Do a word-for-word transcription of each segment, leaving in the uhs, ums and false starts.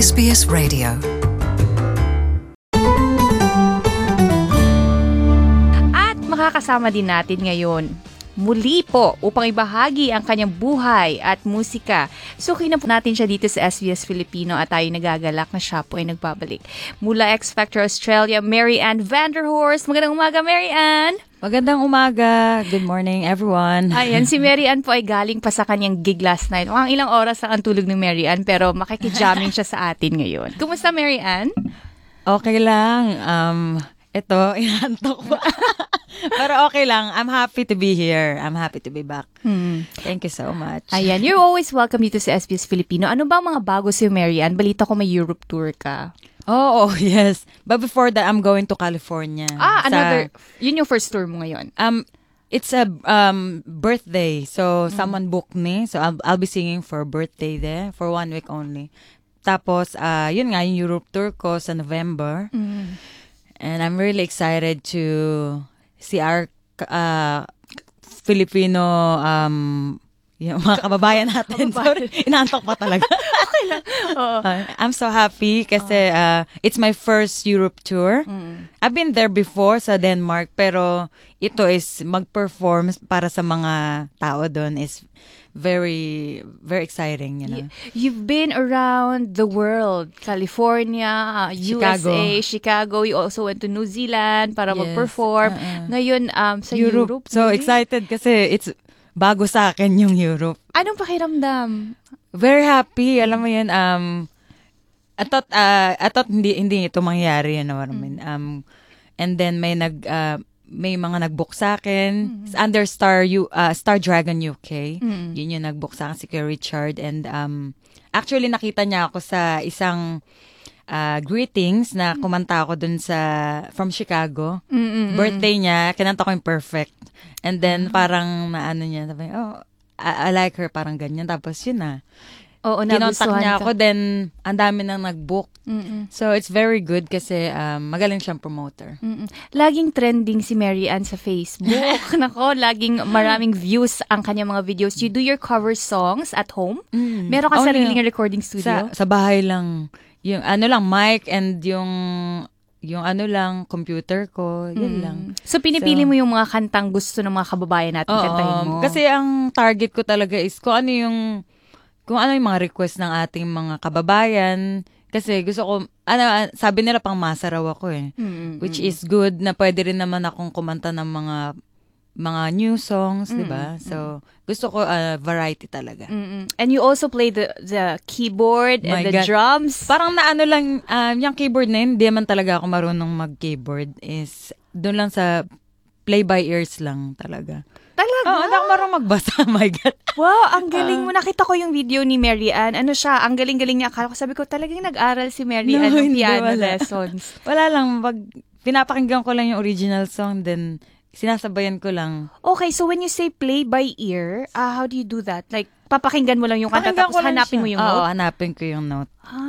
S B S Radio. At makakasama din natin ngayon muli po upang ibahagi ang kanyang buhay at musika. Sukin na po natin siya dito sa S B S Filipino at tayo nagagalak na siya po ay nagbabalik. Mula X Factor Australia, Mary Ann Vanderhorst. Magandang umaga, Mary Ann! Magandang umaga. Good morning, everyone. Ayan, si Mary Ann po ay galing pa sa kanyang gig last night. Ang ilang oras lang ang tulog ni Mary Ann, pero makikijamming siya sa atin ngayon. Kumusta, Mary Ann? Okay lang. Um, ito, inantok pa. Pero okay lang. I'm happy to be here. I'm happy to be back. Hmm. Thank you so much. Ayan, you're always welcome dito sa S B S Filipino. Ano ba ang mga bago sa'yo, Mary Ann? Balita ko may Europe tour ka. Oh, oh, yes. But before that, I'm going to California. Ah, Sa- another, yun yung first tour mo ngayon. Um, it's a um birthday. So, someone booked me. So, I'll, I'll be singing for birthday there for one week only. Tapos, uh, yun nga, yung Europe tour ko sa November. Mm. And I'm really excited to see our uh, Filipino um, yung mga kababayan natin. Sorry, inaantok pa talaga. Okay lang. Oo. Uh, I'm so happy kasi uh, it's my first Europe tour. Mm. I've been there before sa Denmark, pero ito is mag-perform para sa mga tao doon is very, very exciting, you know. Y- You've been around the world. California, uh, Chicago. U S A, Chicago. You also went to New Zealand para Yes. mag-perform. Uh-uh. Ngayon, um, sa Europe. Europe. So muli. excited kasi it's bago sa akin yung Europe. Anong pakiramdam? Very happy. Alam mo yun, um, I thought, uh, I thought hindi, hindi ito mangyayari, you know what I mean? Um, and then may nag, uh, may mga nag-book sa akin. Mm-hmm. Under Star, U, uh, Star Dragon U K. Mm-hmm. Yun yung nag-book sa akin, si Kuya Richard. And um, actually, nakita niya ako sa isang uh, greetings na kumanta ako dun sa, from Chicago. Mm-mm. Birthday niya, kinanta ko yung Perfect. And then, parang naano niya, sabi, oh, I, I like her, parang ganyan. Tapos yun na. Oo, Kinontak nagustuhan niya ka. ako, then ang dami nang nag-book. Mm-mm. So, it's very good kasi um, magaling siyang promoter. Mm-mm. Laging trending si Mary Ann sa Facebook. Nako, laging maraming views ang kanyang mga videos. You do your cover songs at home? Mm. Meron ka Oh, sariling no. recording studio? Sa, sa bahay lang. Yung ano lang, mic and yung yung ano lang, computer ko. Yun Mm. lang. So, pinipili So, mo yung mga kantang gusto ng mga kababayan natin Oo, kantahin mo? kasi ang target ko talaga is kung ano yung kung ano yung mga request ng ating mga kababayan. Kasi gusto ko, ano, sabi nila pang masa raw ako eh. Mm-mm. Which is good na pwede rin naman akong kumanta ng mga mga new songs, di ba? So, gusto ko uh, variety talaga. Mm-mm. And you also play the the keyboard and My the God. drums? Parang naano lang, um, yung keyboard na yun, di man talaga ako marunong mag-keyboard. Is, doon lang sa play by ears lang talaga. Talaga? Oo, hindi ako marunong magbasa. My God. Wow, ang galing mo. Nakita ko yung video ni Mary Ann. Ano siya, ang galing-galing niya. Akala ko, sabi ko, talagang nag-aral si Mary No, Ann ng hindi, piano wala. lessons. Wala lang, pag pinapakinggan ko lang yung original song, then sinasabayan ko lang. Okay, so when you say play by ear, uh, how do you do that? Like, papakinggan mo lang yung kanta Pakinggan tapos ko lang hanapin siya. mo yung Oo, note? hanapin ko yung note.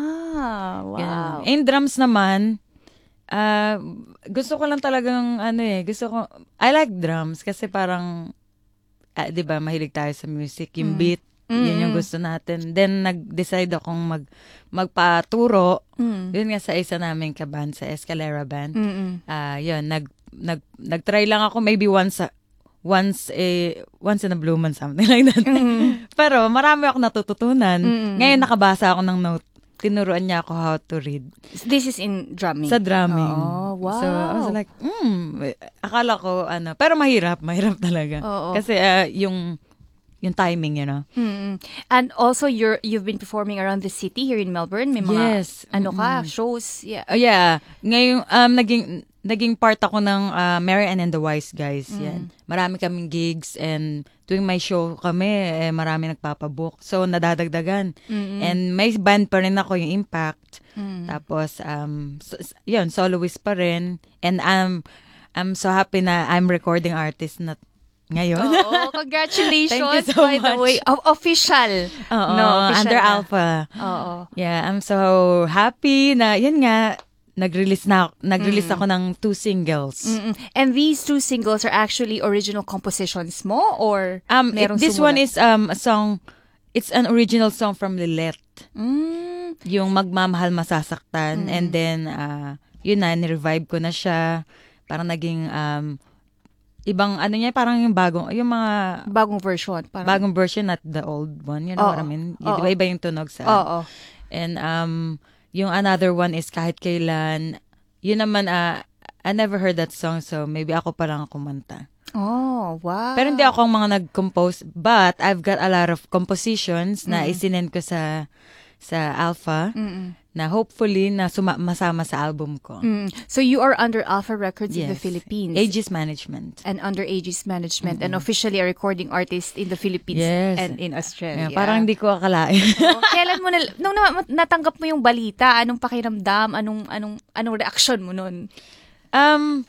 Ah, wow. Ganun. Eh, yung drums naman, ah, gusto ko lang talagang, ano eh, gusto ko, I like drums kasi parang, ah, di ba, mahilig tayo sa music, yung Mm. beat, Mm-mm. yun yung gusto natin. Then, nag-decide akong mag, magpaturo, Mm. yun nga sa isa naming kaband, sa Escalera Band. Mm-mm. Ah, yun, nag, nag, nag-try lang ako, maybe once, a- once a, once in a blue moon, something like that. Mm. Pero, marami ako natututunan. Mm-mm. Ngayon, nakabasa ako ng note. Tinuruan niya ako how to read. This is in drumming? Sa drumming. Oh, wow. So, I was like, hmm, akala ko, ano, pero mahirap, mahirap talaga. Oo. Kasi, ah, yung, yung timing, you know. Mm-mm. And also, you're, you've been performing around the city here in Melbourne. May mga, Yes. ano ka, Mm-mm. shows. Yeah. Oh, yeah. Ngayon, um, naging, naging part ako ng uh, Mary Ann and the Wise Guys. Mm. Yan. Marami kaming gigs and tuwing may show kami, eh, marami nagpapabook. So, nadadagdagan. Mm-mm. And may band pa rin ako, yung Impact. Mm. Tapos, um, so, yun, soloist pa rin. And um, I'm so happy na I'm recording artist na ngayon. Oo, congratulations. Thank you so by the much. way. O- official. Oo, No, official under na. Alpha. Oo. Yeah, I'm so happy na, yun nga, nag-release na nag-release Mm. ako ng two singles. Mm-mm. And these two singles are actually original compositions mo or Um it- merong this sumulat? one is um a song, it's an original song from Lilette. Mm. yung magmamahal masasaktan. Mm. And then, uh, yun na, nirevive ko na siya. Parang naging, um, ibang, ano niya, parang yung bagong, yung mga, Bagong version. Parang, bagong version, not the old one. You know Oo. what I mean? Oo. Di ba iba yung tunog sa, Oo. and, um, yung another one is Kahit Kailan. Yun naman, uh, I never heard that song, so maybe ako pa lang kumanta. Oh, wow. Pero hindi ako ang mga nag-compose, but I've got a lot of compositions na Mm. isinend ko sa sa Alpha Mm-mm. na hopefully na suma- masama sa album ko. Mm. So you are under Alpha Records in the Yes. Philippines. Aegis Management. And under Aegis Management and officially a recording artist in the Philippines Yes. and in Australia. Yeah, parang hindi ko akalain. Oo. Kailan mo na, nung na- natanggap mo yung balita, anong pakiramdam, anong anong anong reaction mo nun? um,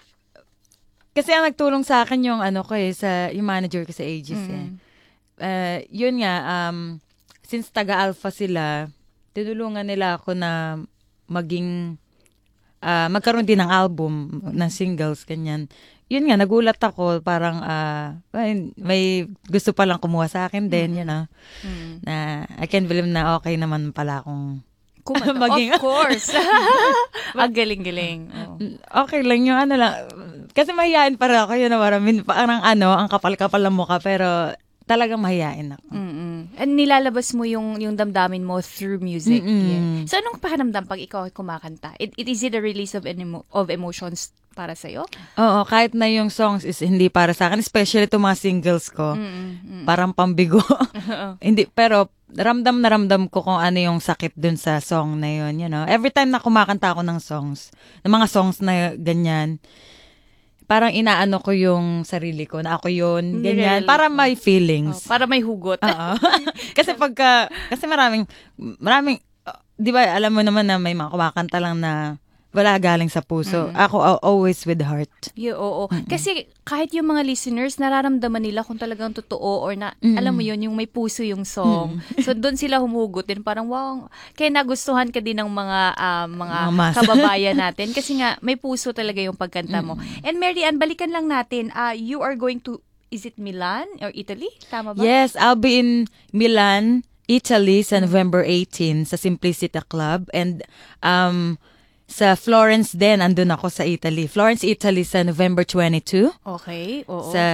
kasi ang nagtulong sa akin yung ano ko eh, sa, yung manager ko sa Aegis Mm. eh. Uh, yun nga, um, since taga-alpha sila, tinulungan nila ako na maging, uh, magkaroon din ng album, ng singles, ganyan. Yun nga, nagulat ako, parang, uh, may, may gusto palang kumuha sa akin din, you know, Mm. na I can't believe na okay naman pala akong, Kumanta. Maging- Of course. Ang galing-galing. Oo. okay lang yung ano lang, kasi mahihain para ako, yun na maraming, parang ano, ang kapal-kapal ng mukha, pero talagang mahihain ako. Mm-mm. And nilalabas mo yung yung damdamin mo through music. Mm-mm. Yeah. So anong pakiramdam pag ikaw ay kumakanta? It, it is it a release of an emo- of emotions para sa iyo? Oo, kahit na yung songs is hindi para sa akin, especially itong mga singles ko, parang pambigo. Hindi, pero ramdam na ramdam ko kung ano yung sakit dun sa song na yun, you know. Every time na kumakanta ako ng songs, ng mga songs na ganyan, parang inaano ko yung sarili ko na ako yun, ganyan, Nirelate para mo. may feelings. Oh, para may hugot. Oo. Kasi pagka, kasi maraming, maraming, uh, di ba, alam mo naman na may mga kumakanta lang na wala galing sa puso. Ako, uh, always with heart. Yeah, oo. Kasi kahit yung mga listeners, nararamdaman nila kung talagang totoo or na, Mm-mm. alam mo yun, yung may puso yung song. So, doon sila humugot din. Parang, wow, kaya nagustuhan ka din ng mga ah, mga Mga mas. kababayan natin. Kasi nga, may puso talaga yung pagkanta mo. And Mary Ann, balikan lang natin, ah, you are going to, is it Milan or Italy? Tama ba? Yes, I'll be in Milan, Italy sa November eighteenth sa Simplicita Club. And um sa Florence din, andun ako sa Italy. Florence, Italy sa November twenty-second Okay, oo. sa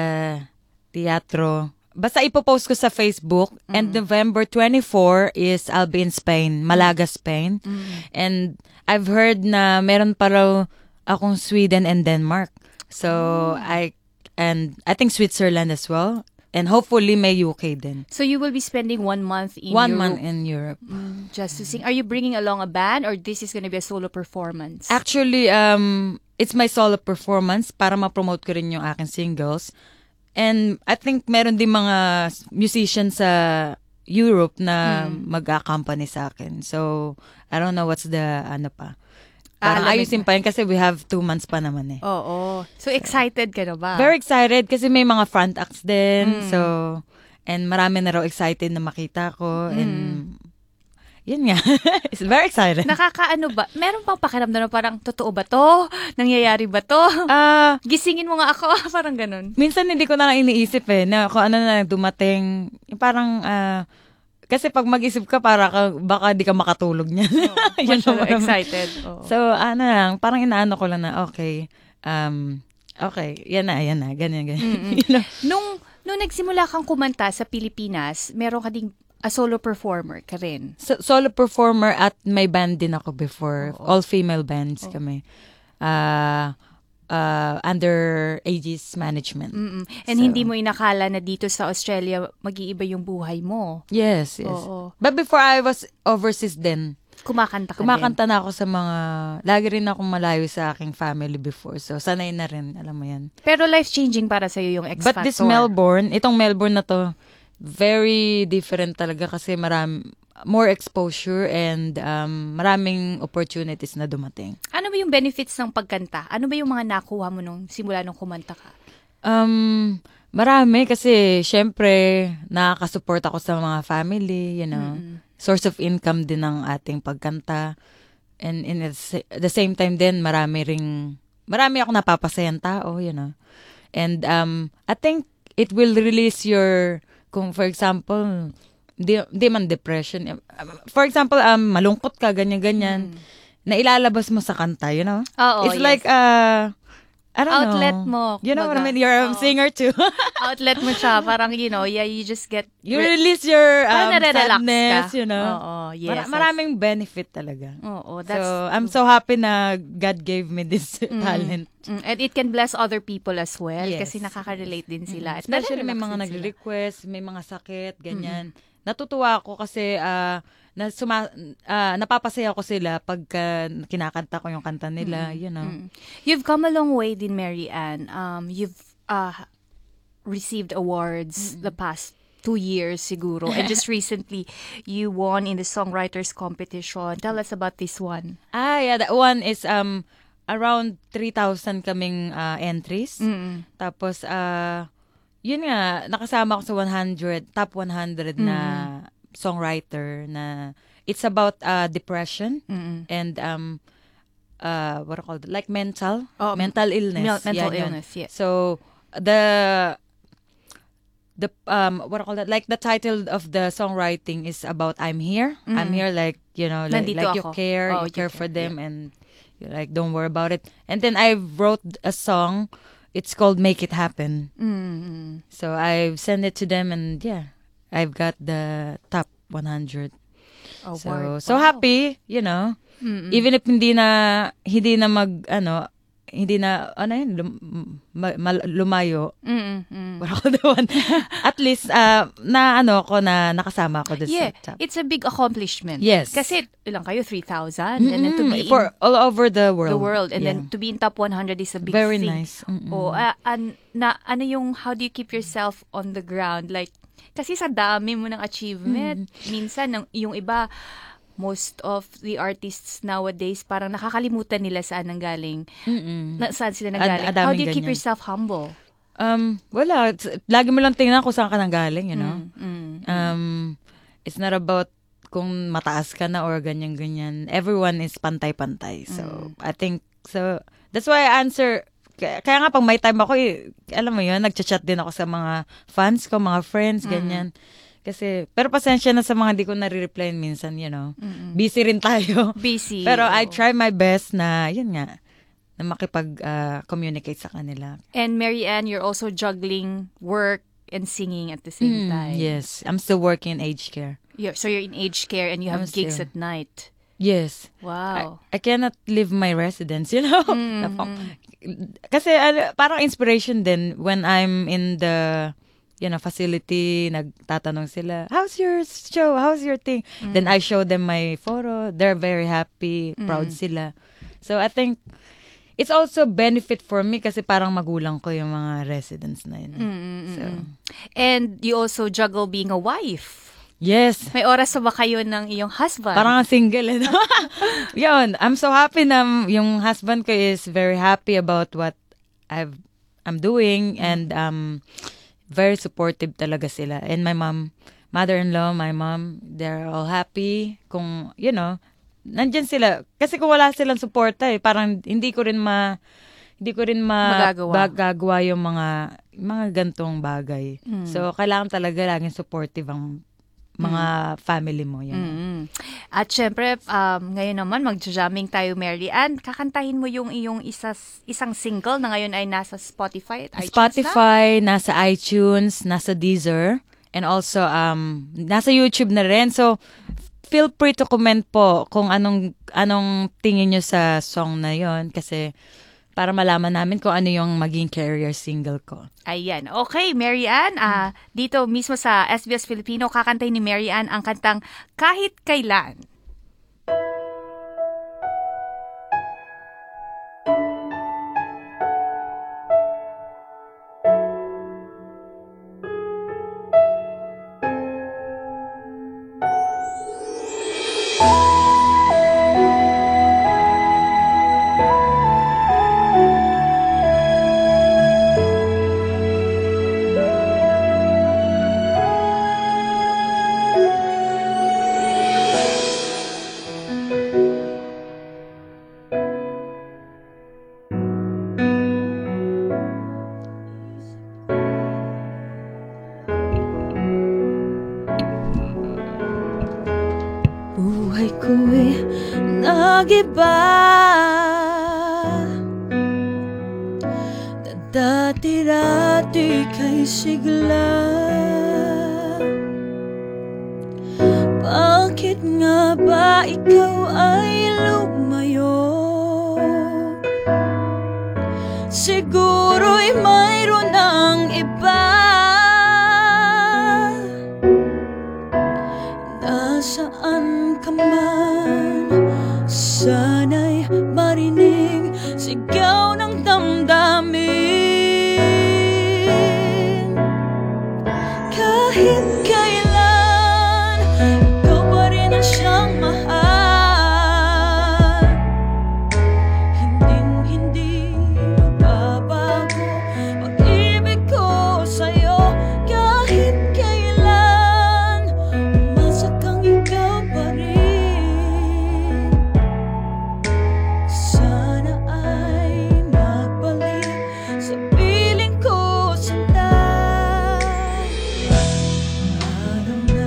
teatro. Basta ipopost ko sa Facebook. And November twenty-fourth is I'll be in Spain, Malaga, Spain. And I've heard na meron pa raw akong Sweden and Denmark. So, I, and I think Switzerland as well. And hopefully may U K din. So you will be spending one month in One Europe month in Europe. mm, just to sing. Are you bringing along a band or this is going to be a solo performance? Actually, um, it's my solo performance para ma-promote ko rin yung aking singles. And I think meron din mga musicians sa Europe na mag-accompany sa akin. So, I don't know what's the, ano pa. Parang Ah, alam mo- ayusin pa yun kasi we have two months pa naman eh. Oo. So excited ka na ba? Very excited kasi may mga front acts din. So, and marami na raw excited na makita ko. And, yun nga. It's very excited. Nakakaano ba? Meron pang pakiramdam na parang, totoo ba to? Nangyayari ba to? Ah, Gisingin mo nga ako. Parang ganun. minsan hindi ko na lang iniisip eh, na kung ano na dumating, parang, ah, kasi pag mag-isip ka, para ka, baka di ka makatulog niyan. Yun Masyado naman. excited. Oo. So, ano lang, parang inaano ko lang na, okay, um, okay, yan na, yan na, ganyan, ganyan. You know? Nung, nung nagsimula kang kumanta sa Pilipinas, meron ka ding a solo performer ka rin. So, solo performer at may band din ako before. All-female bands kami. Uh, uh, under Aegis Management. Mm-mm. And So- hindi mo inakala na dito sa Australia, mag-iiba yung buhay mo. Yes, yes. Oo. But before I was overseas din, Kumakanta ka kumakanta na ako sa mga, lagi rin akong malayo sa aking family before. So, sanay na rin, alam mo yan. din. Pero life-changing para sa'yo yung X-Factor. But this Melbourne, itong Melbourne na to, very different talaga kasi marami, more exposure and um, maraming opportunities na dumating. Ano ba yung benefits ng pagkanta? Ano ba yung mga nakuha mo nung simula nung kumanta ka? Um, marami kasi syempre nakaka-support ako sa mga family, you know. Source of income din ng ating pagkanta. And in the sa- the same time din, marami ring, marami ako napapasayang tao, you know. And um, I think it will release your, kung for example, di, di man depression. For example, um, malungkot ka, ganyan-ganyan. Mm. Na ilalabas mo sa kanta, you know? Oo, It's yes. like, uh, I don't Outlet know. mo. You know what I kumbaga. mean? You're a Oo. singer too. Outlet mo siya. Parang, you know, yeah, you just get... You release your Parang um, nare-relax sadness, ka. you know? Oo, yes. Mara- maraming benefit talaga. Oo, that's... So, I'm so happy na God gave me this talent. Mm, and it can bless other people as well Yes. kasi nakaka-relate din sila. At Especially may nare-relax mga din sila. nagre-request, may mga sakit, ganyan. Natutuwa ako kasi ah, na suma, ah, napapasaya ko sila pagka kinakanta ko yung kanta nila, you know. Mm. You've come a long way din, Mary Ann. Um, you've uh, received awards the past two years siguro. And just recently, you won in the Songwriters Competition. Tell us about this one. Ah, yeah, that one is um around three thousand kaming ah, entries. Mm. Tapos ah yun nga, nakasama ko sa one hundred, top one hundred na songwriter na it's about uh, depression Mm-mm. and um uh what do you call it? Like mental, Oh, mental illness. Mel- mental Yan, yun. illness, yes. So the the um what do you call that? Like the title of the songwriting is about I'm here. I'm here like, you know, like, Nandito like you ako. care, Oh, you you care for care, them and you're like don't worry about it. And then I wrote a song. It's called Make It Happen. Mm-hmm. So I've sent it to them and yeah, I've got the top one hundred. So Award. so Wow. happy, you know. Mm-mm. Even if hindi na hindi na mag ano, hindi na ano yun, lum, ma, mal- lumayo. Mm-mm. What ako doon. At least uh, na ano ko na nakasama ako doon Yeah, sa top. it's a big accomplishment. Yes. Kasi ilang kayo, three thousand. And then to Mm-mm. be for in all over the world. the world. And Yeah. then to be in top one hundred is a big Very thing. nice. Mm-mm. Oh, ah, an, na, ano yung, how do you keep yourself on the ground? Like, kasi sa dami mo ng achievement, minsan ng, yung iba, most of the artists nowadays, parang nakakalimutan nila saan nanggaling. Mm-mm. Na, saan sila Ad- nanggaling. adaming How do you keep ganyan. yourself humble? Um, wala. It's- Lagi mo lang tingnan kung saan ka nanggaling, you know? Mm. Um, it's not about kung mataas ka na or ganyan-ganyan. Everyone is pantay-pantay. So, I think, so, that's why I answer, kaya, kaya nga pag may time ako, eh, alam mo yun, nagchat-chat din ako sa mga fans ko, mga friends, ganyan. Kasi, pero pasensya na sa mga di ko nare-reply minsan, you know. Busy rin tayo. Busy. Pero I oo. try my best na, yun nga, na makipag-communicate sa kanila. And Mary Ann, you're also juggling work and singing at the same Mm, time. yes. I'm still working in aged care. You're, so you're in aged care and you have I'm gigs still- at night. Yes. Wow. I cannot leave my residence, you know? Napang- Kasi ano, parang inspiration din when I'm in the you know, facility, nagtatanong sila, how's your show? How's your thing? Then I show them my photo. They're very happy, proud sila. So I think it's also benefit for me kasi parang magulang ko yung mga residents na yun. So, And you also juggle being a wife. yes. May oras pa ba kayo ng iyong husband? Parang single, eh, no? Yun, I'm so happy na yung husband ko is very happy about what I've, I'm doing and um, very supportive talaga sila. And my mom, mother-in-law, my mom, they're all happy kung, you know, nandyan sila. Kasi kung wala silang suporta eh, parang hindi ko rin ma, hindi ko rin ma, Magagawa. magagawa yung mga, mga gantong bagay. So, kailangan talaga laging supportive ang mga family mo. Yan. Mm. At syempre, um, ngayon naman, mag-jamming tayo, Mary Ann. Kakantahin mo yung iyong isa, isang single na ngayon ay nasa Spotify at iTunes Spotify, nasa iTunes, nasa Deezer, and also um nasa YouTube na rin. So, feel free to comment po kung anong anong tingin nyo sa song na yon kasi para malaman namin kung ano yung maging career single ko. Ayan. Okay, Mary Ann, ah, dito mismo sa S B S Filipino, kakantahin ni Mary Ann ang kantang Kahit Kailan. nag-iba na dati-dati kay sigla. Bakit nga ba ikaw ay lumayo? Siguro'y mayroon ng iba. Nasaan ka man, sana'y marinig sigaw ng damdamin. Kahit kailan, ikaw pa rin ang siyang mahal. Hinding-hindi magbabago pag-ibig ko sa'yo. Kahit kailan, umasa kang ikaw pa rin. Sana ay magbalik sa piling ko, sinta. Araw na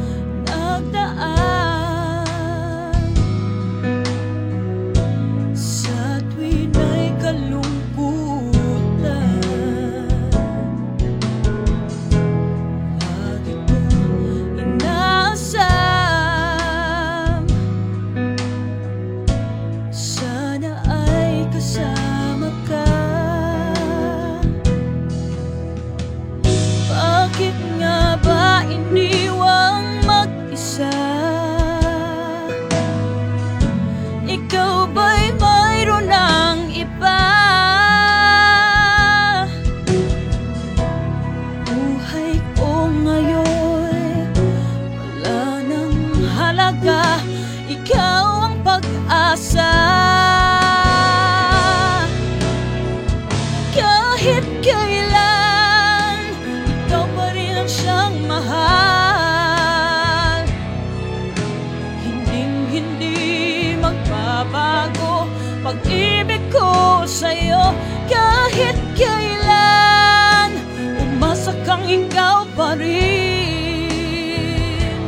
nagdaan sa tuwin ay kalungkutan. Lagi kong inaasam, sana ay kasama ka. Bakit nga ba iniwang mag-isa? Ikaw ba'y mayroon ng iba? Buhay ko ngayon wala nang halaga, ikaw ang pag-asa. Kahit kailan, ikaw pa rin ang siyang mahal. Hinding-hindi magbabago pag-ibig ko sa'yo. Kahit kailan, umasa kang ikaw pa rin.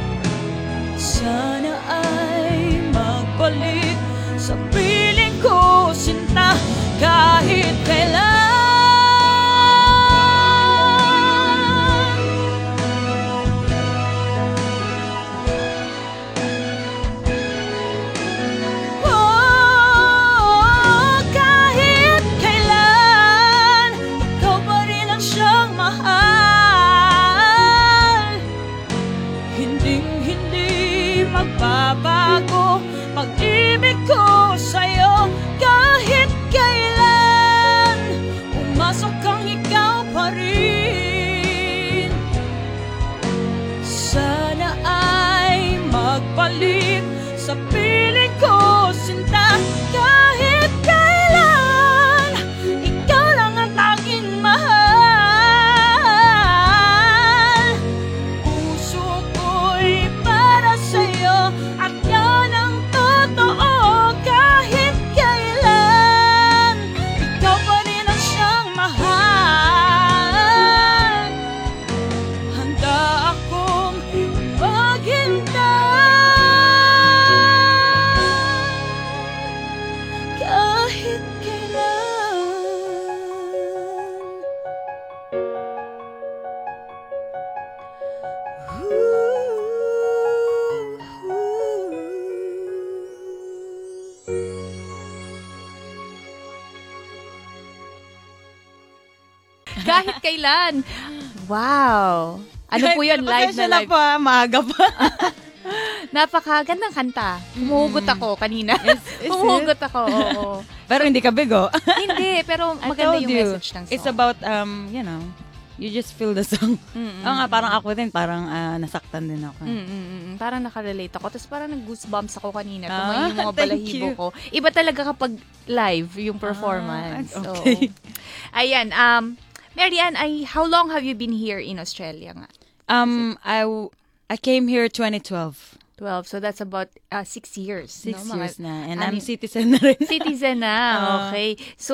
Sana ay magbalik sa piling ko, sinta. Kahit kailan. Oh, kahit kailan, ikaw pa rin ang siyang mahal. Hinding-hindi magbabago pag-ibig ko sa'yo. Kahit kailan, umasok kang ikaw pa rin. Sana ay magbalik sa piling ko, sinta. Kahit kailan, ikaw lang ang tanging mahal. Puso ko'y para sa'yo at yan ang totoo. Kahit kailan, ikaw pa rin ang siyang mahal. Handa akong maghintay. Kahit kailan. Kahit kailan. Wow. Ano po yun? Live na Pasensya na live. po, ah, maaga pa. Napakagandang kanta. Humuhugot ako kanina. Is it? Humuhugot ako, oo. Pero hindi ka bigo. Hindi, pero I maganda told yung you, message ng song. it's about, um, you know, you just feel the song. Mm-mm. Oo nga, parang ako din, parang ah, nasaktan din ako. Mm-mm. Parang nakarelate ako. Tapos parang nag-goosebumps ako kanina. Ah, Tumayo yung mga thank balahibo you. ko. Iba talaga kapag live yung performance. Ah, So, okay. ayan. Um, Marianne, I, how long have you been here in Australia nga? Um, I, w- I came here twenty twelve. twelve. So that's about uh, six years. Six no? Mga years na. And ano I'm yun? citizen na rin. Citizen na. Ah. Okay. So,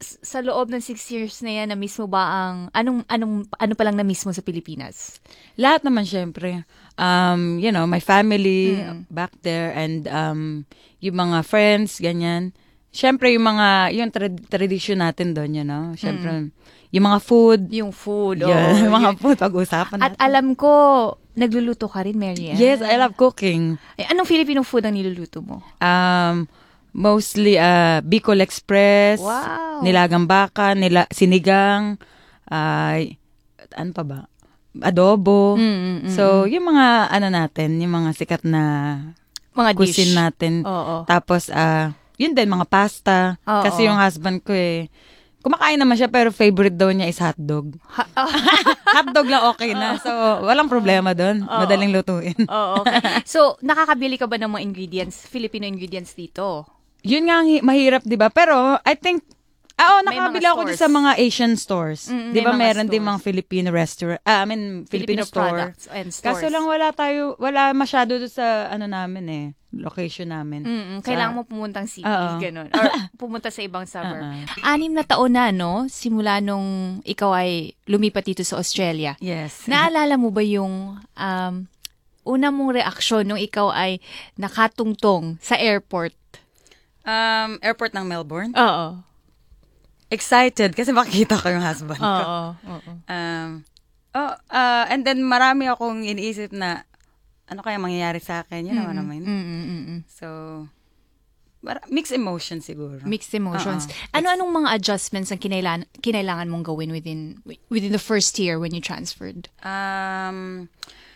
s- sa loob ng six years na yan, na-miss mo ba ang, anong, anong, ano pa lang na-miss mo sa Pilipinas? Lahat naman syempre. Um, you know, my family Mm. back there and um, yung mga friends, ganyan. Syempre, yung mga, yung trad- tradition natin doon, you know. Syempre, yung mga food. Yung food, Yeah, oo. yung mga Yun. food, pag-usapan At natin. alam ko, nagluluto ka rin, Marianne. Yes, I love cooking. Eh, anong Filipino food ang niluluto mo? Um, mostly uh, Bicol Express, Wow. nilagang baka, nila, sinigang, ay ano pa ba? Adobo. Mm, mm, mm, So, yung mga ano natin, yung mga sikat na Mga dish. cuisine natin. Oo. Tapos, ah, yun din, mga pasta. Oo. Kasi yung husband ko eh, kumakain naman siya pero favorite daw niya is hotdog. Ha- oh. Hotdog lang okay na. So, walang problema doon. Madaling lutuin. Oo, okay. So, nakakabili ka ba ng mga ingredients, Filipino ingredients dito? Yun nga ang hi- mahirap, di ba? Pero, I think, ah, oh, May nakabili mga ako stores. dun sa mga Asian stores. Mm, di may ba mga meron din stores. mga Filipino restaurant, ah, I mean, Filipino, store. products and stores. Kaso lang wala tayo, wala masyado doon sa, ano namin eh, location namin. Mm-mm, Sa- kailangan mo pumuntang city, Oo. ganun. Or pumunta sa ibang suburb. Oo. Anim na taon na, no? Simula nung ikaw ay lumipat dito sa Australia. Yes. Naalala mo ba yung um, una mong reaksyon nung ikaw ay nakatungtong sa airport? Um, airport ng Melbourne. Oo. Excited kasi makikita ko yung husband ko. Oo. Oo. Um, oh, uh, and then marami akong iniisip na ano kaya mangyayari sa akin, you know what I mean? Mm-mm-mm. So, mara- mixed emotions siguro. Mixed emotions. Oo. Ano-anong mga adjustments ang kinailangan, kinailangan mong gawin within within the first year when you transferred? Um,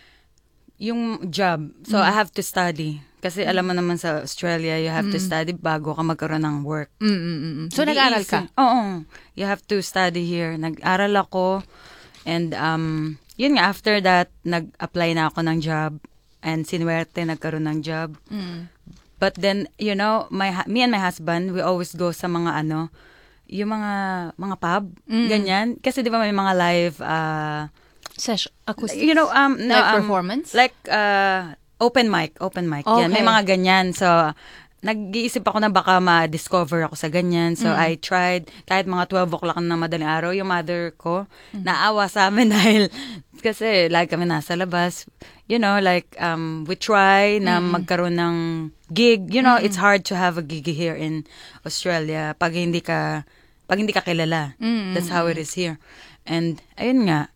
yung job. So, I have to study. Kasi alam mo naman sa Australia, you have to study bago ka magkaroon ng work. Mm-mm-mm. So, Hindi nag-aral easy. ka? Oo. You have to study here. Nag-aral ako. And, um, yun nga, after that, nag-apply na ako ng job. And sinuwerte, nagkaroon ng job. Mm. But then, you know, my hu- me and my husband, we always go sa mga ano, yung mga mga pub, ganyan. Kasi di ba may mga live, uh, Sesh, acoustic? you know, um, no, Live um, performance? Like, uh, open mic, open mic. Yan, may Okay. mga ganyan. So, nag-iisip ako na baka ma-discover ako sa ganyan. So, I tried, kahit mga twelve o'clock na madaling araw, yung mother ko, naawa sa amin dahil, kasi lagi kami nasa labas. You know, like, um, we try na magkaroon ng gig. You know, it's hard to have a gig here in Australia pag hindi ka, pag hindi ka kilala. That's how it is here. And, ayun nga,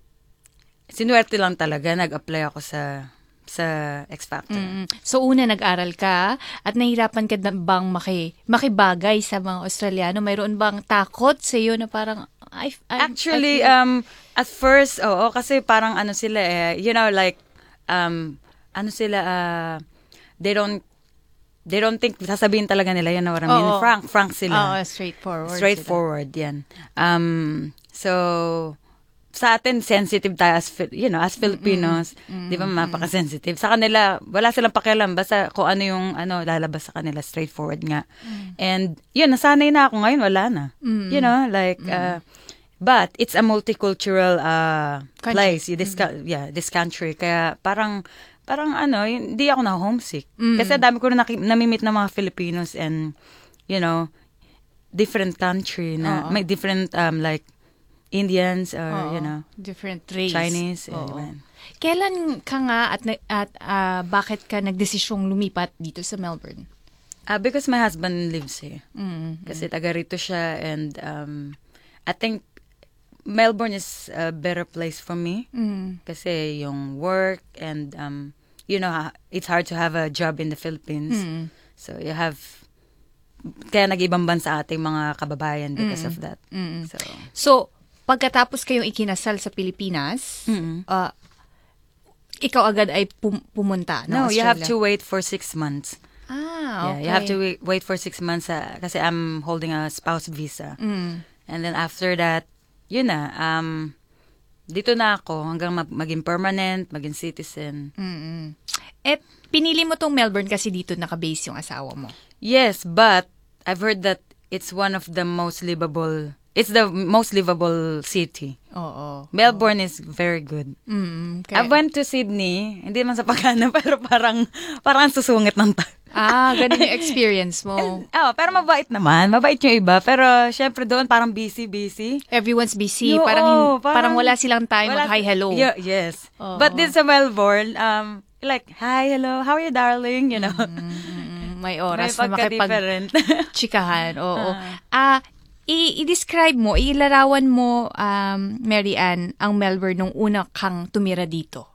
sinuwerte lang talaga, nag-apply ako sa sa X Factor. Mm. So, una nag-aral ka at nahirapan ka na bang maki, makibagay sa mga Australiano? Mayroon bang takot sa iyo na parang, I, I'm- Actually, I feel- um, at first, oo, kasi parang ano sila eh, you know, like, um, ano sila, uh, they don't, they don't think, sasabihin talaga nila, you know what I mean? Oo. Frank, frank sila. Oo, straightforward. Straightforward, yan. Um, so, sa atin, sensitive tayo as, Fi- you know, as Filipinos. Di ba, mapaka-sensitive. Sa kanila, wala silang pakialam. Basta kung ano yung, ano, lalabas sa kanila, straightforward nga. And, yun, nasanay na ako. Ngayon, wala na. You know, like, uh, but, it's a multicultural uh, Country. place. This, ca- yeah, this country. Kaya, parang, parang ano, hindi ako na homesick. Kasi dami ko na naki- namimit ng mga Filipinos and, you know, different country na, Oo. may different, um, like, Indians or, Oo. you know, Different race. Chinese. Oo. Ayan. Kailan ka nga at, na- at ah, bakit ka nagdesisyong lumipat dito sa Melbourne? Uh, because my husband lives here. Mm. Kasi taga rito siya and um, I think Melbourne is a better place for me. Mm. Kasi yung work and, um, you know, ha- it's hard to have a job in the Philippines. Mm. So you have, kaya nag-ibang bansa ating mga kababayan because of that. Mm. So, So, pagkatapos kayong ikinasal sa Pilipinas, Mm. ah, ikaw agad ay pum- pumunta ng no, you have Australia? to wait for six months. Ah, Yeah, okay. you have to wait, wait for six months uh, kasi I'm holding a spouse visa. Mm. And then after that, yun na, um, dito na ako hanggang mag- maging permanent, maging citizen. Mm-mm. At pinili mo tong Melbourne kasi dito nakabase yung asawa mo. Yes, but I've heard that it's one of the most livable, it's the most livable city. Oo. Melbourne is very good. Mm, I went to Sydney, hindi man sa pagkana, pero parang, parang ang susungit ng ta- Ah, ganun yung experience mo. Oh, pero mabait naman. Mabait yung iba. Pero, syempre doon, parang busy-busy. Everyone's busy. Yo, parang, hin- oh, parang, parang- wala silang time Wala- mag-hi, hello. Yeah, yes. Oo. But din sa Melbourne, um, like, hi, hello, how are you, darling? You know? Mm, may May oras na pagka-different. makipag-chikahan. Oo. Ah, i- i-describe mo, ilarawan mo, um, Mary Ann, ang Melbourne nung una kang tumira dito.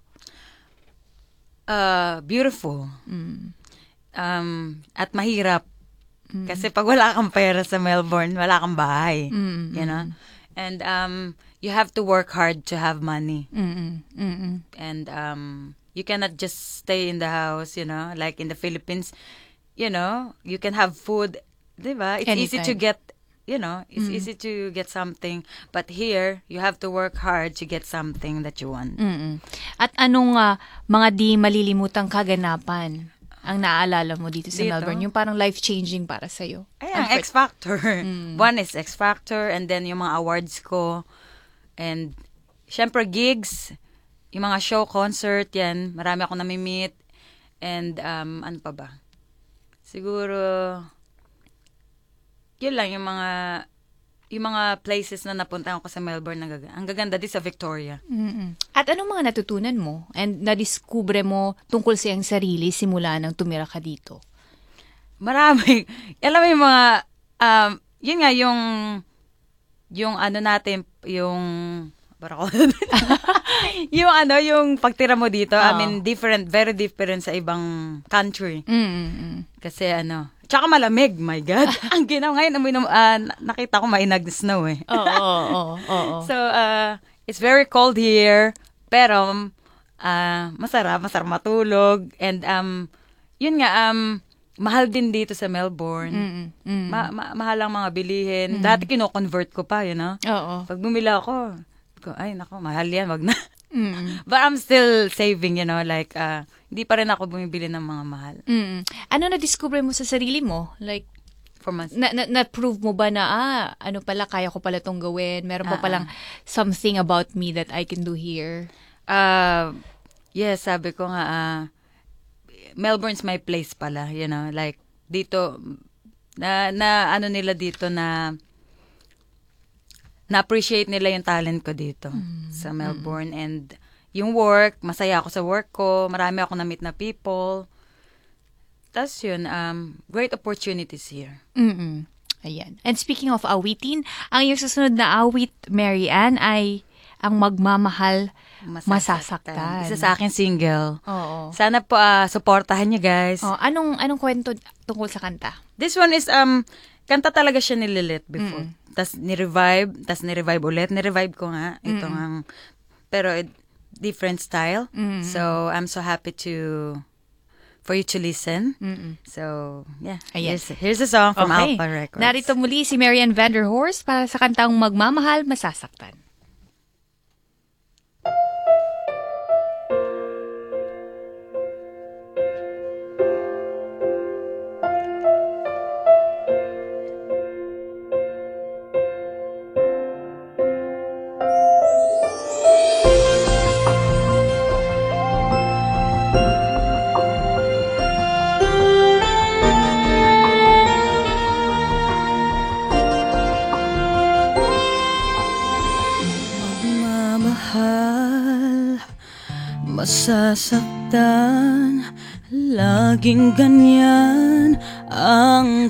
uh, beautiful. Mm. Um, at mahirap. Kasi pag wala kang pera sa Melbourne, wala kang bahay. Mm, You know? And um, you have to work hard to have money. Mm-mm. Mm-mm. And um, you cannot just stay in the house, you know? Like in the Philippines, you know, you can have food. Diba? It's easy to Anytime. get, you know, it's easy to get something. But here, you have to work hard to get something that you want. Mm-mm. At anong ah, mga di malilimutang kaganapan ang naaalala mo dito sa Dito? Melbourne? Yung parang life-changing para sa'yo. Ayan, X Factor. One is X Factor, and then yung mga awards ko. And, syempre, gigs, yung mga show, concert, yan. Marami ako nami-meet. And, um, ano pa ba? Siguro, yun lang, yung mga, yung mga places na napunta ko sa Melbourne, ang gaganda, ang gaganda din sa Victoria. Mm-mm. At anong mga natutunan mo and nadiskubre mo tungkol sa iyong sarili simula nang tumira ka dito? Marami. Alam mo yung mga, um, yun nga, yung, yung ano natin, yung, parang yung ano, yung pagtira mo dito, I Oo. mean, different, very different sa ibang country. Mm-mm. Kasi ano, tsaka malamig, my God. Ang ginawa ngayon, amoy na- ah, nakita ko mainag na snow eh. Oo, oo, oo, oo. So, uh, it's very cold here, pero uh, masarap, masarap matulog. And, um, yun nga, um, mahal din dito sa Melbourne. Mm-mm. Mm. Ma- ma- mahal ang mga bilihin. Dati kino-convert ko pa, you know? Oo. Pag bumili ako, ko, ay, nako, mahal yan, wag na. Mm. But I'm still saving, you know, like, uh, hindi pa rin ako bumibili ng mga mahal. Mm. Ano na-discover mo sa sarili mo? Like, For months. na, na, na-prove mo ba na, ah, ano pala, kaya ko pala tong gawin? Meron pa Ah, palang something about me that I can do here? Uh, yes, sabi ko nga, uh, Melbourne's my place pala, you know, like, dito, na, na ano nila dito na, na-appreciate nila yung talent ko dito sa Melbourne. And yung work, masaya ako sa work ko, marami ako na-meet na people. Tapos yun, um, great opportunities here. Mm-mm. Ayan. And speaking of awitin, ang iyong susunod na awit, Mary Ann, ay ang magmamahal masasaktan. Isa sa akin single. Oo. Sana po ah, supportahan niyo guys. Oh, anong anong kwento tungkol sa kanta? This one is, um, kanta talaga siya ni Lilith before. Tas ni-revive, tas ni-revive ulit. Ni-revive ko nga. Ito nga. Pero it- different style. So, I'm so happy to, for you to listen. Mm-mm. So, yeah. Ayan. Here's, here's a song from Okay. Alpha Records. Narito muli si Mary Ann Vanderhorst para sa kantang Magmamahal, Masasaktan. Magmamahal, masasaktan, laging ganyan ang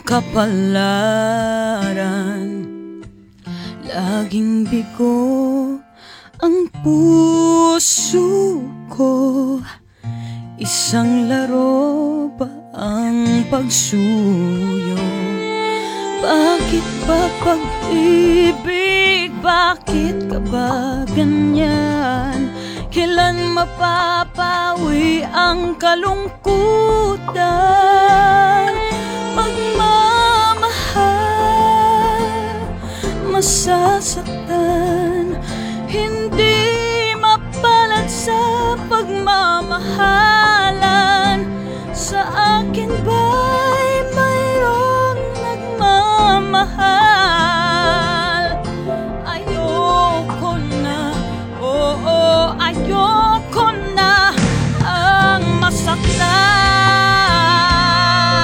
kapalaran. Laging bigo ang puso ko, isang laro ba ang pagsuyo? Bakit ba pag-ibig? Bakit ka ba ganyan? Kailan mapapawi ang kalungkutan? Pagmamahal, masasaktan, hindi mapalad sa pagmamahalan. Sa akin ba'y mayroong nagmamahal? Ayoko na, oo, ayoko na ang masaktan.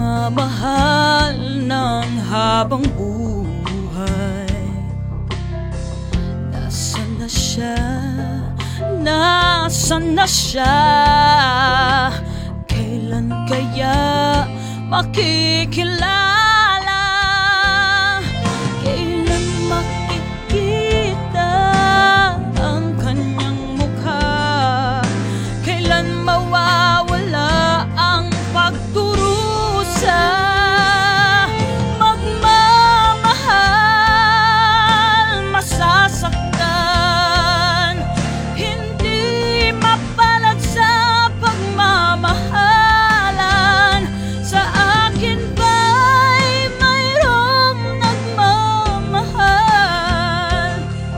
Pagmamahal ng habang buhay, nasaan na siya, nasaan na siya? Kailan kaya makikilala? Kailan makikita ang kanyang mukha? Kailan mawawala ang pagdurusa? Magmamahal, masasaktan, hindi mapalad sa pagmamahalan. Sa akin ba'y mayroong nagmamahal?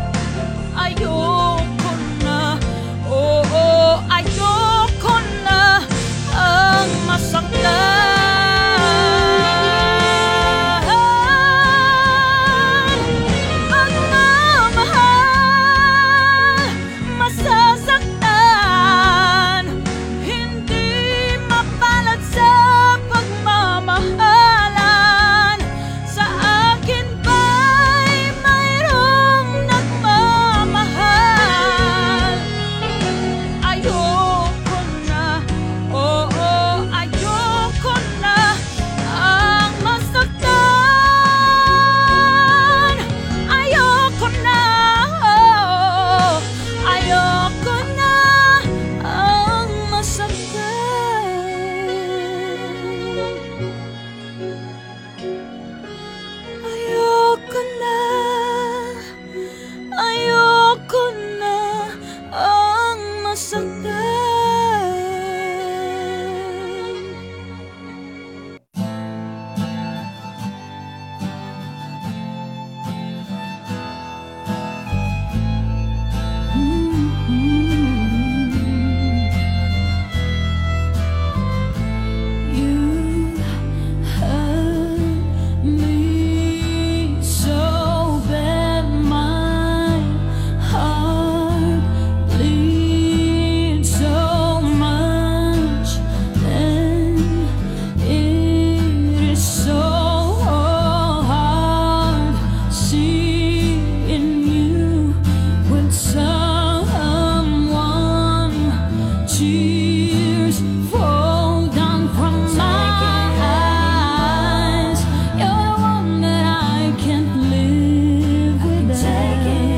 Ayoko na, oo, ayoko na ang masaktan. Magmamahal, masasaktan, hindi mapalad sa pagmamahalan. Sa akin ba'y mayroong nagmamahal? Ayoko na, oo, ayoko na ang masaktan. Ayoko na, oo, ayoko na ang masaktan. Ayoko na, ayoko na ang masaktan. You hurt me so bad, my heart bleeds so much, and it is so hard seeing you with someone. Tears fall down from my eyes. You're the one that I can't live without.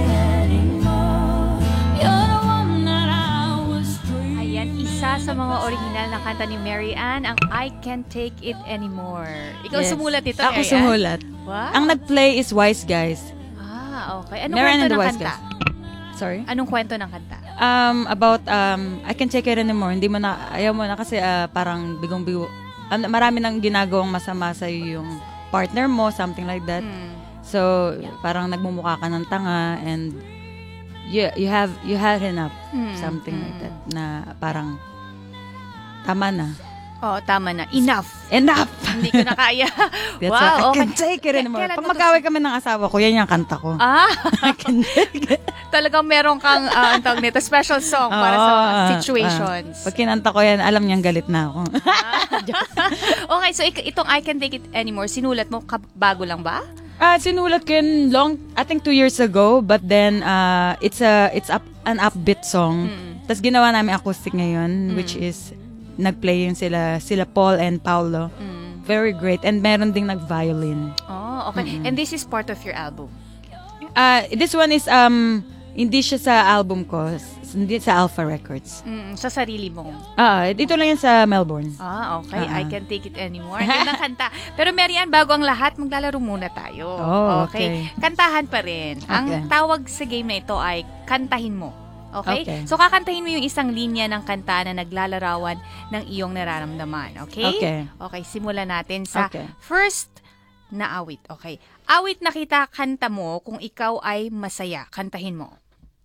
You're the one that I was dreaming. Ayan, isa sa mga original na kanta ni Mary Ann, ang I Can't Take It Anymore. Ikaw Yes. sumulat ito, Ako Mary Ann? sumulat. Wow. Ang nag-play is Wise Guys. Ah, okay. Anong Mary Ann kwento and the ng Wise kanta? Guys. Sorry? Anong kwento ng kanta? Um, about, um, I Can't Take It Anymore. Hindi mo na, ayaw mo na kasi ah, parang bigong-bigo. Um, marami nang ginagawang masama sa yung partner mo, something like that. Hmm. So, parang nagmumukha ka ng tanga and you, you have, you had enough. Hmm, Something hmm. like that. Na parang, tama na. Oo, tama na. Enough. Enough! Hindi ko na kaya. That's Wow, why I okay. can't take it K- anymore. kailan Pag mo to- magkaway kami ng asawa ko, yan yung kanta ko. Ah, I can't take it. talagang meron kang, uh, ang tawag nito, special song para sa Oo, mga ah, situations. ah. Pag kinanta ko yan, alam niyang galit na ako. Okay, so ik- itong I Can't Take It Anymore, sinulat mo ka- bago lang ba? Ah, sinulat ko yun long, I think two years ago, but then uh, it's a it's up an upbeat song. Mm. Tapos ginawa namin acoustic ngayon, which is nagplay yun sila sila Paul and Paulo. Mm. Very great, and meron ding nag-violin. Oh, okay. And this is part of your album. Ah, this one is um hindi siya sa album ko, s- hindi sa Alpha Records. Mm, sa sarili mo. Ah, dito lang yan sa Melbourne. Ah, okay. Ah, I ah. Can't Take It Anymore. Ang gandang kanta. Pero Marian, bago ang lahat, maglalaro muna tayo. Oh, okay. Kantahan pa rin. Okay. Ang tawag sa game na ito ay kantahin mo. Okay? Okay. So, kakantahin mo yung isang linya ng kanta na naglalarawan ng iyong nararamdaman. Okay? Okay. Okay, simulan natin sa Okay. first na awit. Okay. Awit na kita, kanta mo kung ikaw ay masaya. Kantahin mo.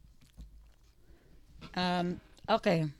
Um, okay.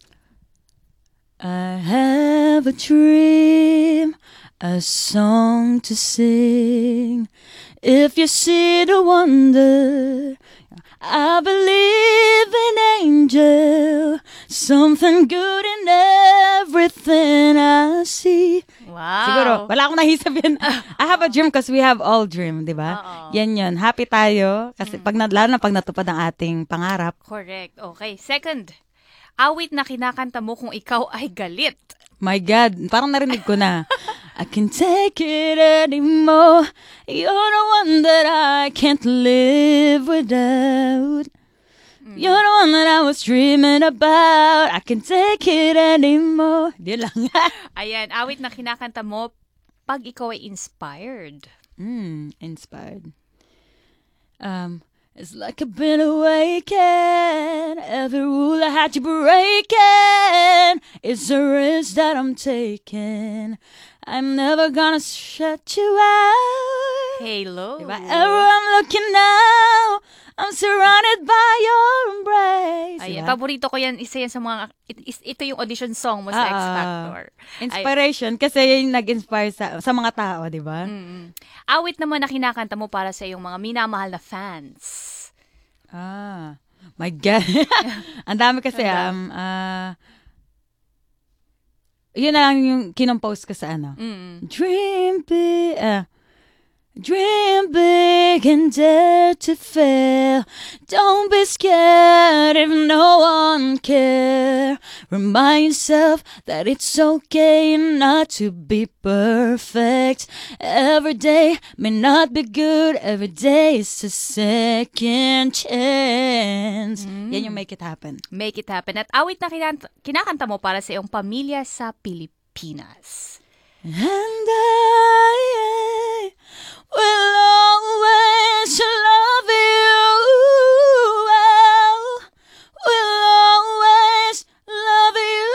I have a dream, a song to sing. If you see the wonder, I believe in angel, something good in everything I see. Wow. Siguro, Wala akong nahisap yun. I have a dream because we have all dream, di ba? Oo. Yan yun. Happy tayo. Kasi pag, na- lalo na pag natupad ang ating pangarap. Correct. Okay. Second, awit na kinakanta mo kung ikaw ay galit. My God, parang narinig ko na. I can't take it anymore. You're the one that I can't live without. You're the one that I was dreaming about. I can't take it anymore. Di lang. Ayan, awit na kinakanta mo pag ikaw ay inspired. mm, inspired. Um, it's like I've been awakened. Every rule I had to breaking. It's a risk that I'm taking. I'm never gonna shut you out. Halo. If I ever I'm looking now, I'm surrounded by your embrace. Ayan, Diba? paborito ko yan. Isa yan sa mga, it- is- ito yung audition song mo sa Ah, X ah. Factor. Inspiration, kasi yung nag-inspire sa, sa mga tao, di ba? Mm-mm. Awit naman na kinakanta mo para sa iyong mga minamahal na fans. Ah, my God. Ang dami kasi, um, ah, yun na lang yung kinompose ko sa ano. Mm. Dream big, ah, dream big and dare to fail. Don't be scared if no one care. Remind yourself that it's okay not to be perfect. Every day may not be good. Every day is a second chance. Yan yung make it happen. Make it happen. At awit na kinanta, kinakanta mo para sa iyong pamilya sa Pilipinas. And I will always love you. Will always love you.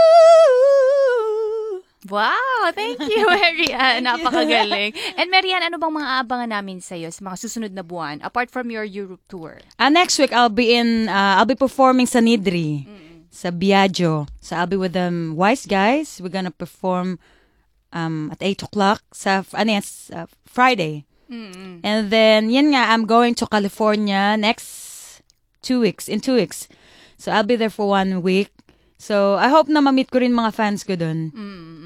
Wow! Thank you, Marianne. Napakagaling. And Marianne, ano bang mga aabangan namin sa iyo sa mga susunod na buwan apart from your Europe tour? Uh, next week I'll be in uh, I'll be performing sa Nidri, sa Biagio. So I'll be with them Wise Guys. We're gonna perform um at eight o'clock sa ano yan, sa Friday. Mm-mm. And then yan nga, I'm going to California next two weeks, in two weeks. So I'll be there for one week. So I hope na ma-meet ko rin mga fans ko doon.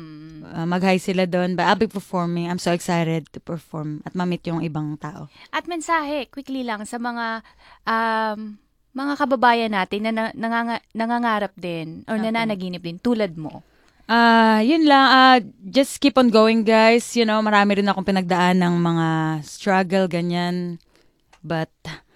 Uh, mag-hi sila doon. But I'll be performing. I'm so excited to perform at ma-meet yung ibang tao. At mensahe, quickly lang, sa mga um, mga kababayan natin na, na nanganga, nangangarap din or nananaginip din tulad mo. Ah, uh, yun lang. Uh, just keep on going, guys. You know, marami rin akong pinagdaan ng mga struggle, ganyan. But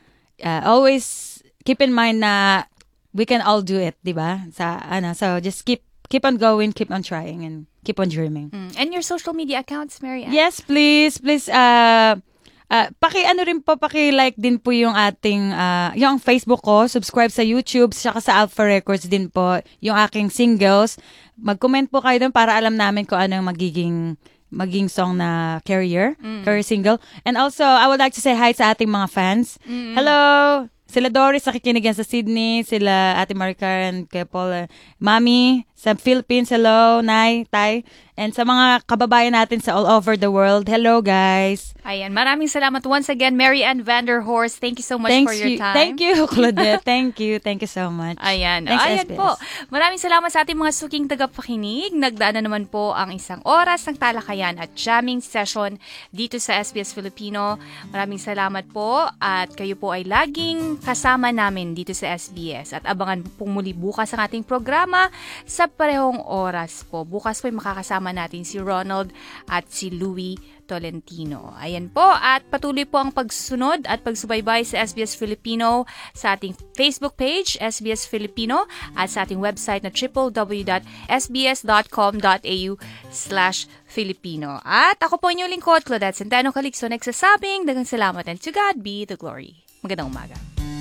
uh, always keep in mind na we can all do it, di ba? Sa ano, so just keep keep on going, keep on trying, and keep on dreaming. Mm. And your social media accounts, Marianne? Yes, please, please. Uh, uh, paki ano rin po, paki like din po yung ating uh, yung Facebook ko, subscribe sa YouTube, saka sa Alpha Records din po yung aking singles. Mag-comment po kayo doon para alam namin kung ano yung magiging maging song na carrier, mm. carrier single. And also, I would like to say hi sa ating mga fans. Mm. Hello! Sila Doris, nakikinig yan sa Sydney. Sila Ate Maricar kay Paul. Uh, Mami, sa Philippines, hello. Nay, Tay. And sa mga kababayan natin sa all over the world, hello guys. Ayan, maraming salamat once again, Marianne Vanderhorst. Thank you so much Thanks for your you, time. Thank you, Claudette. Thank you. Thank you so much. Ayan. Thanks, Ayan S B S. po. Maraming salamat sa ating mga suking tagapakinig. Nagdaan na naman po ang isang oras ng talakayan at jamming session dito sa S B S Filipino. Maraming salamat po at kayo po ay laging kasama namin dito sa S B S. At abangan po muli bukas ang ating programa sa parehong oras po. Bukas po ay makakasama natin si Ronald at si Louie Tolentino. Ayan po, at patuloy po ang pagsunod at pagsubaybay sa S B S Filipino sa ating Facebook page, S B S Filipino, at sa ating website na w w w dot s b s dot com dot a u slash Filipino. At ako po inyong lingkod, Claudette Centeno Calixto, nagsasabing dagang salamat and to God be the glory. Magandang umaga.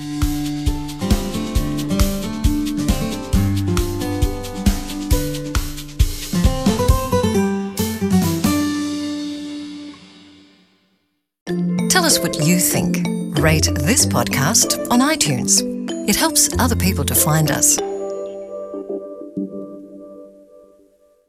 Tell us what you think. Rate this podcast on iTunes. It helps other people to find us.